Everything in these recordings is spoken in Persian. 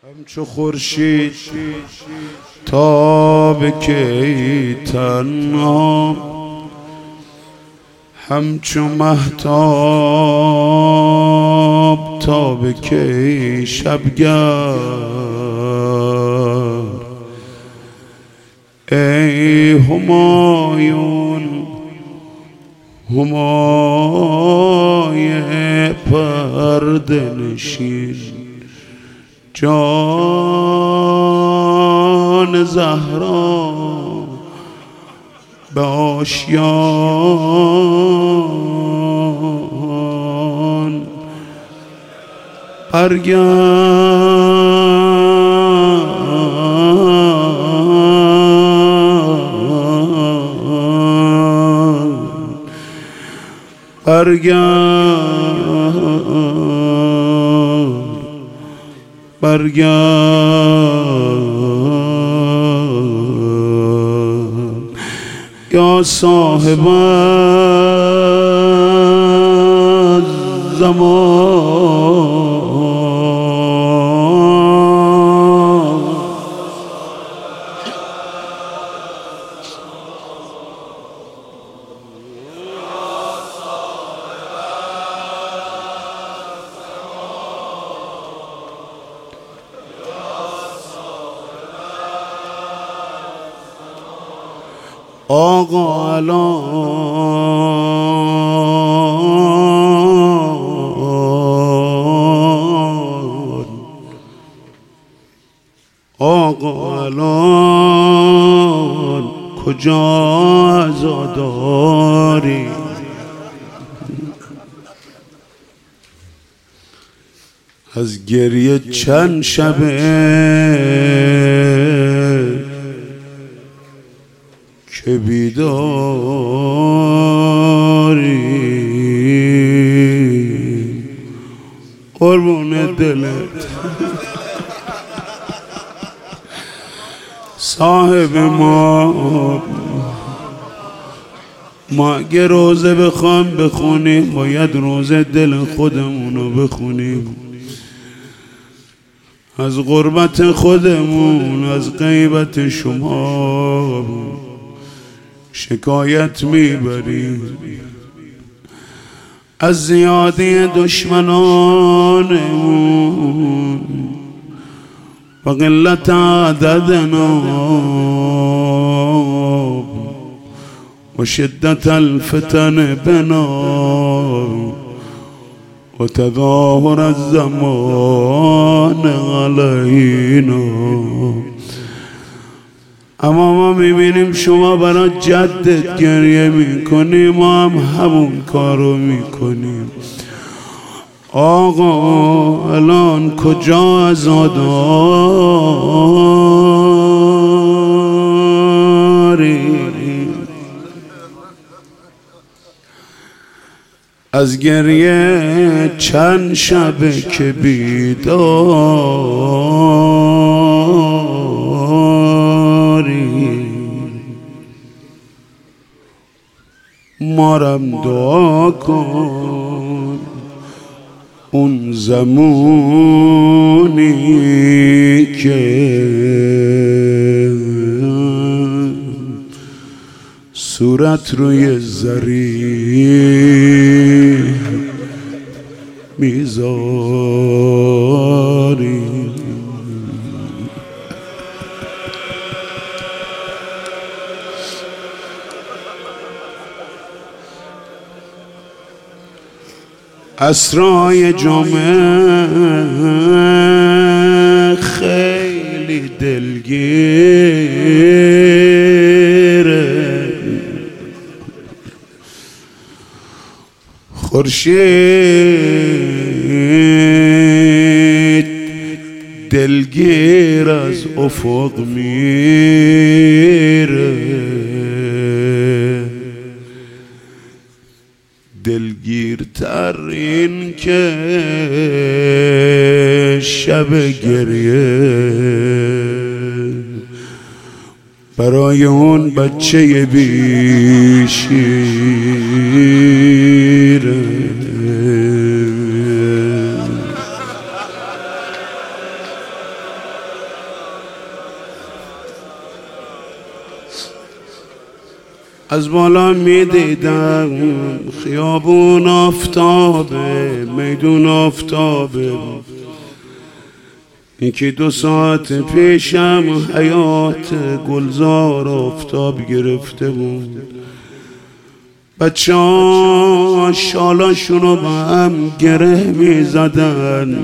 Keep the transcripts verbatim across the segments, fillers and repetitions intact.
همچو خورشید تا به کی تنها، همچو مهتاب تا به کی شبگرد. ای همایون همای پرده نشین، جان زهرا به آشیان برگرد. برگرد برگرد یا صاحب زمان. آقا الان، آقا الان کجا عزاداری؟ از گریه چند شبه که بیداری، قربون دلت صاحب ما. ما اگه روزه بخوام بخونیم باید روزه دل خودمونو بخونیم، از غربت خودمون، از غیبت شما شکایت میبریم، از زیادی دشمنانمون و قلت عددنا و شدت الفتن بنا و تظاهر الزمان علینا. اما ما میبینیم شما برای جدت گریه میکنی، ما هم همون کارو میکنیم. آقا الان کجا عزاداری؟ از گریه چند شبه که بیداری، مارم دعا کن اون زمونی که صورت روی زری میذاری. اسرای جمعه خیلی دلگیره، خورشید دلگیر از افق میره، دلگیرتر این که شب گریه برای اون بچه بیشیره. از بالا میدیدم خیابون آفتابه، میدون آفتابه. یکی دو ساعت پیشم حیات گلزار آفتاب گرفته بود. بچه ها شالاشونو با هم گره می زدن،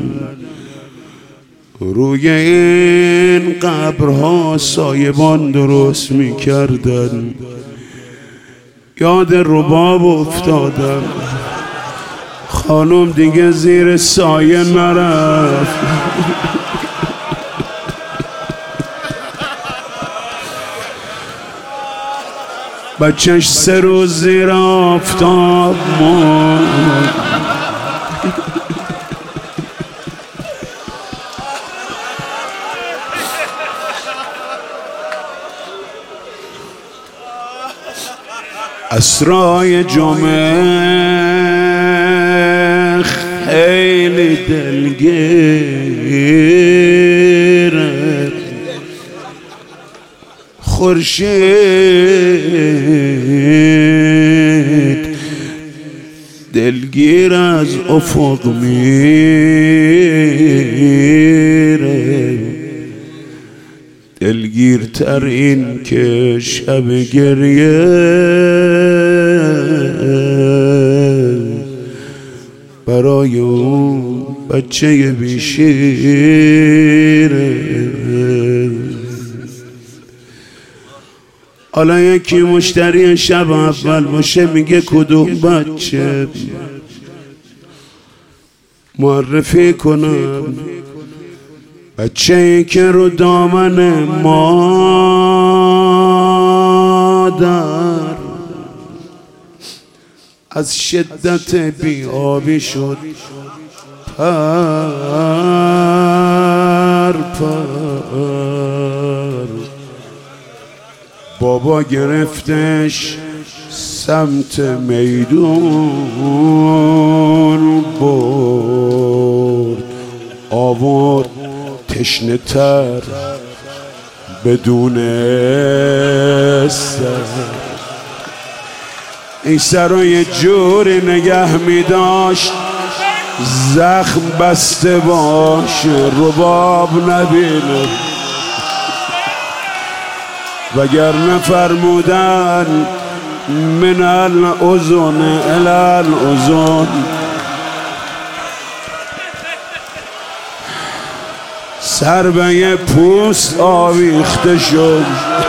روی این قبرها سایبان درست می کردن. یاد رباب افتادم، خانم دیگه زیر سایه نرفت. بچهش سه روز زیر آفتاب موند. عصرای جمعه خیلی دلگیره، خورشید دلگیر از افق میره، دلگیرتر این که شب گریه برای اون بچه بیشیره. حالا یکی مشتری شب اول باشه میگه کدوم بچه معرفی کنم؟ بچه ای که رو دامن مادر از شدت بیابی شد پر پر. بابا گرفتش سمت میدون برد، آورد تشنه تر بدون سر. این سر رو یه جوری نگه می داشت زخم بسته باشه رباب نبینه، وگرنه فرمودن من الاذن الی الاذن. سر به یه پوست آویخته شد.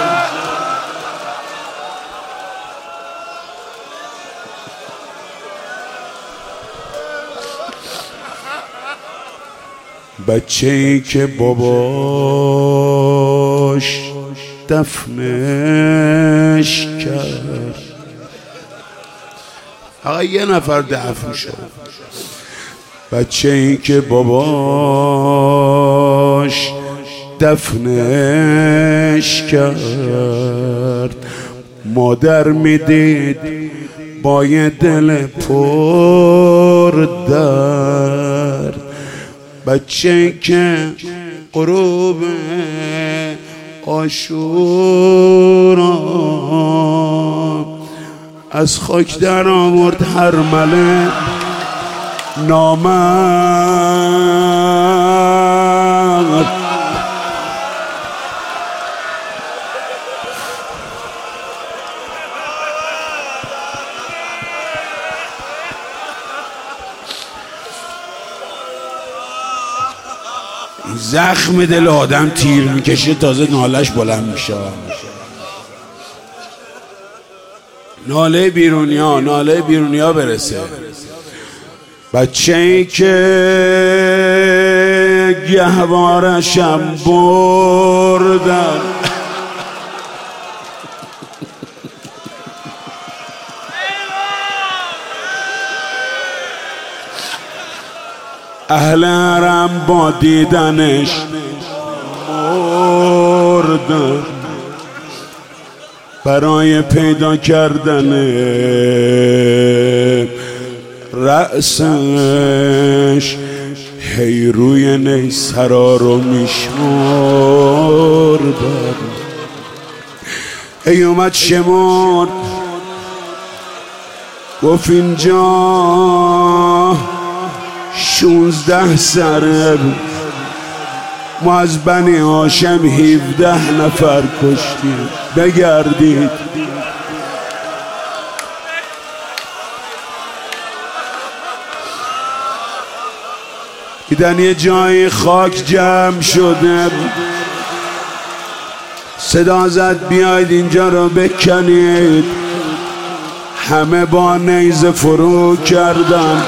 بچه ای که باباش دفنش کرد، فقط یه نفر دفن شد. بچه ای که باباش دفنش کرد، مادر میدید با یه دل پر درد. بچه که غروب عاشورا از خاک در آورد هر مله نامرد. زخم دل آدم تیر میکشه تازه نالش بلند میشه. ناله بیرونیا ناله بیرونیا برسه. بچه ای که گهوارشم بردن، اهل حرم با دیدنش مردن، برای پیدا کردن رأسش هی روی نیسرا رو میشمردن. هی اومد شمرد گفت اینجا شونزده سره ما از بنی هاشم هفده نفر کشتیم. بگردید دیدن یه جای خاک جمع شده، صدا زد بیاید اینجا رو بکنید. همه با نیزه فرو کردن،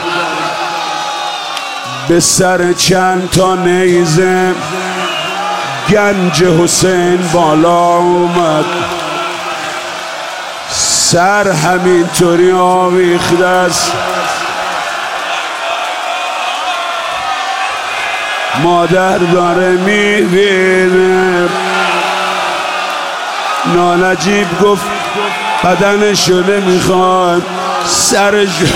به سر چند تا نیزه گنج حسین بالا اومد. سر همینطوری آویخته است. مادر داره میبینه. نانجیب گفت بدنشو نمیخواد، سرشو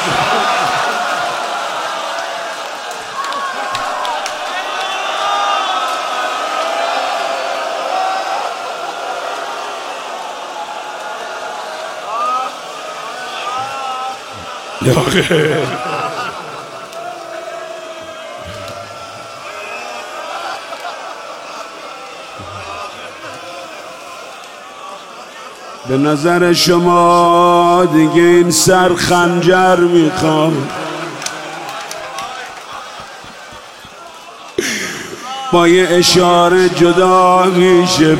به نظر شما دیگه این سر خنجر میخواد؟ با یه اشاره جدا میشه.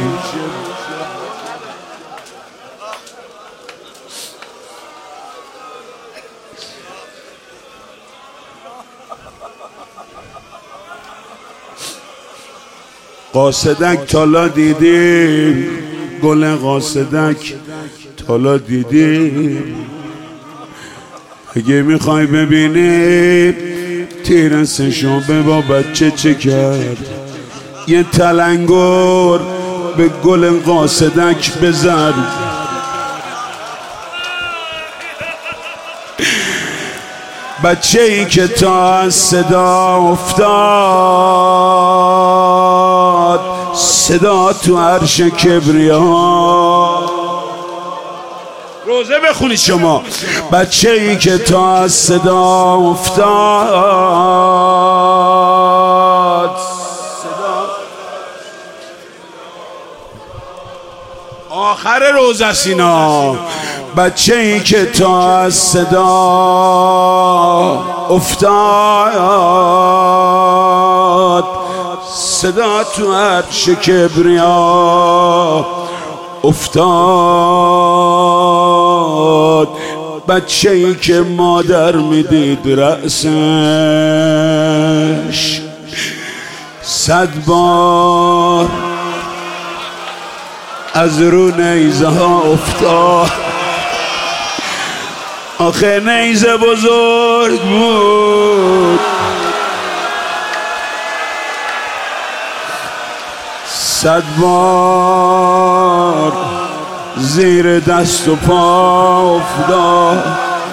قاصدک تالا دیدیم؟ گل قاصدک تالا دیدیم؟ اگه میخوای ببینی تیر سه‌شنبه با بچه چه کرد، یه تلنگر به گل قاصدک بزن. بچه ای که تا از صدا افتاد، صدا تو عرش کبریا. روزه بخونید شما. بچه ای که تا از صدا افتاد، صدا آخر روزه سینا. بچه ای که تا از صدا افتاد، صدا تو عرش کبریا افتاد. بچه ای که مادر میدید رأسش صد بار از رو نیزه ها افتاد. آخه نیزه بزرگ بود، صد بار زیر دست و پا افتاد.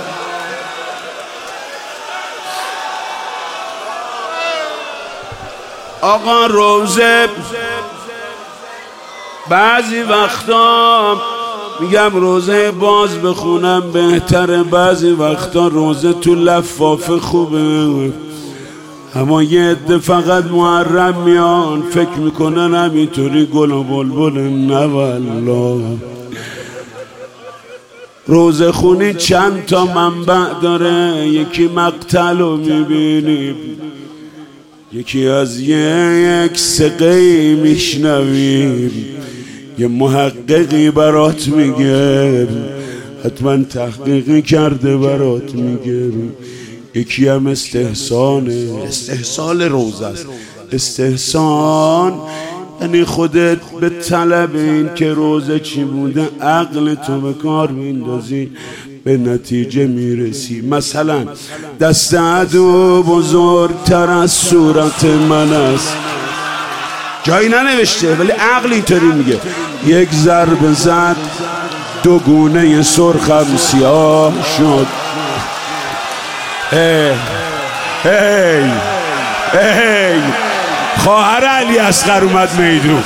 آقا روزه بعضی وقتا میگم روزه باز بخونم بهتره، بعضی وقتا روزه تو لفافه خوبه. اما یه عده فقط محرم میان فکر میکنن همینطوری گل و بلبل. نه والله، روزه خونی چند تا منبع داره. یکی مقتل رو میبینیم، یکی از یک سقی میشنویم، یه محققی برات میگه، حتما تحقیقی کرده برات میگه. یکی هم استحسانه، استحسان روزه است. استحسان یعنی خودت به طلب این که روزه چی بوده عقل تو به کار میندازی، به نتیجه میرسی. مثلا دست عدو بزرگتر از صورت من است، جایی ننوشته ولی عقل اینطوری میگه. یک ضربه زد دو گونه سرخم سیاه شد. هی هی هی خواهر علی اصغر اومد میدون.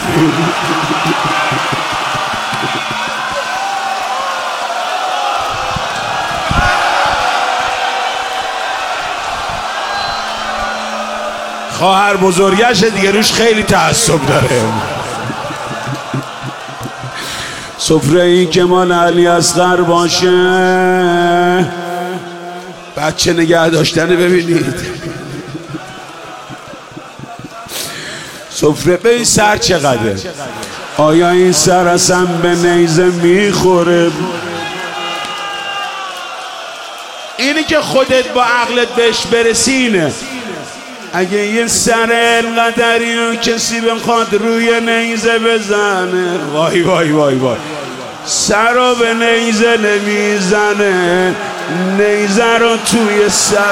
خواهر بزرگش دیگه روش خیلی تعصب داره. سفره ای که مال علی اصغر باشه، بچه نگه داشتنه ببینید. سفره به این سر چقدره؟ آیا این سر اصلا به نیزه میخوره؟ اینی که خودت با عقلت بهش برسینه. اگه یه سر انقدری و کسی بخواد روی نیزه بزنه، وای وای وای وای، سر رو به نیزه نمیزنه، نیزه رو توی سر.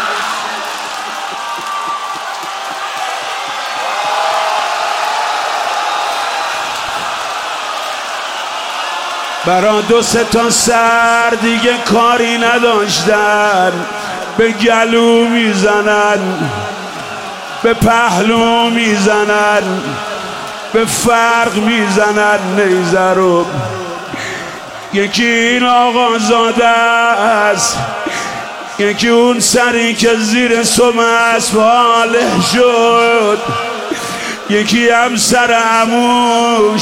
برا دو سه تا سر دیگه کاری نداشتن، به گلو میزنن، به پهلو میزنن، به فرق میزنن نیزه رو. یکی این آقا زاده است، یکی اون سری که زیر سم اسفاله شد، یکی هم سر عموش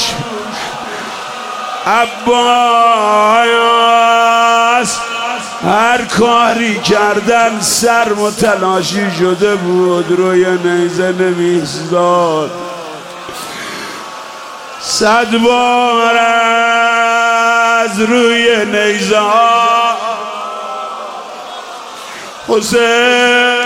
عباس. هر کاری کردن سر متلاشی شده بود، روی نیزه نمیستاد. صد بار از روی نیزه ها حسین